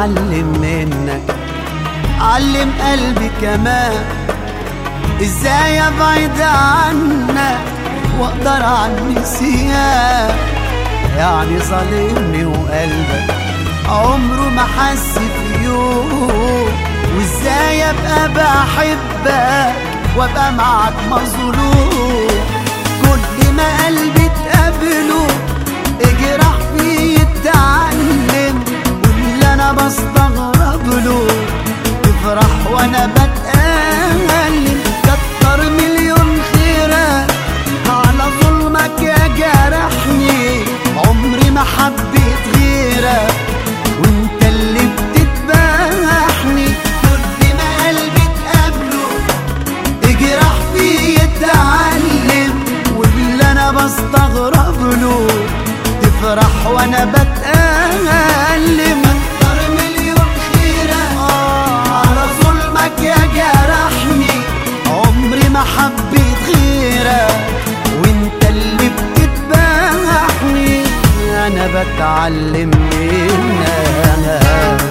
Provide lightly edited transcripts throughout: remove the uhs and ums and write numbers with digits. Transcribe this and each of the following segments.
اتعلم منك، علم قلبي كمان ازاي ابعد عنك واقدر عن نسيان. يعني ظالمني وقلبك عمره ما حس في يوم، وازاي ابقى بحبك وابقى معك مظلوم. كل ما قلبي تقابله اجرح فيه يتعلم، واللي انا بستغرب له تفرح وانا بتألم. كتر مليون خيرك على ظلمك يا جرحني، عمري ما حبيت غيرك وانت اللي بتتباحني. كل ما قلبي تقابله اجرح فيه يتعلم، واللي انا بستغرب له تفرح وانا بتألم. كتر مليون خيرك على ظلمك يا جرحني، عمري ما حبيت غيرك وانت اللي بتتباحني. انا بتعلم منك.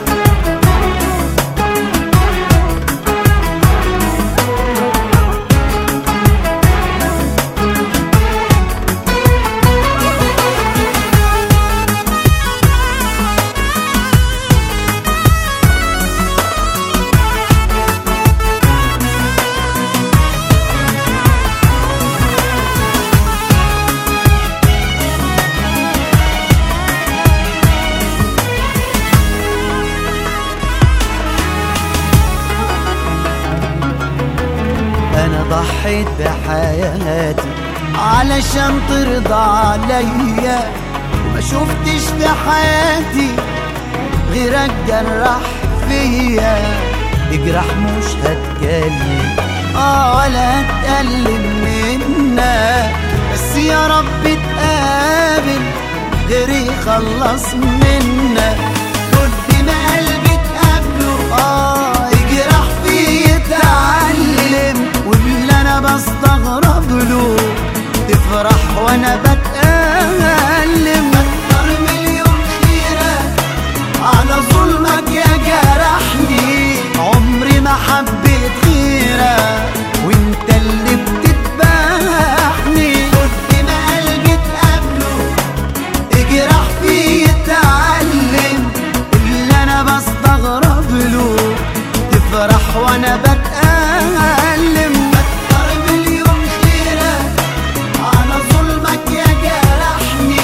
أنا ضحيت بحياتي علشان ترضى عليا، وما شفتش في حياتي غيرك جرح فيا. اجرح مش هتكلم ولا هتقلل منك، بس يا رب تقابل غيري خلص منك. كل ما قلبي تقابله اجرح فيه يتعلم، واللي انا بستغرب له تفرح وانا بتألم. كتر مليون خيرك على ظلمك يا جرحني، عمري ما حبيت غيرك وانت اللي بتتباحني. كل ما قلبي تقابله اجرح فيه يتعلم، اللي انا بستغرب له تفرح وانا بتألم. كتر مليون خيرك على ظلمك يا جرحني.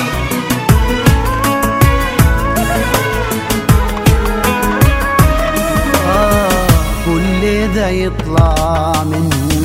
كل ده يطلع مني